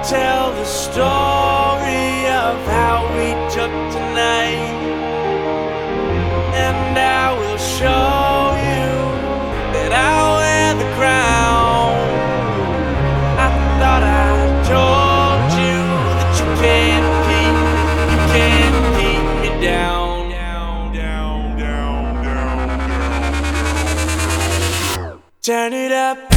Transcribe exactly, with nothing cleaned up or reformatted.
tell the story of how we took tonight, and I will show you that I'll wear the crown. I thought I told you that you can't keep, you can't keep me down, down, down, down, down, down. Turn it up.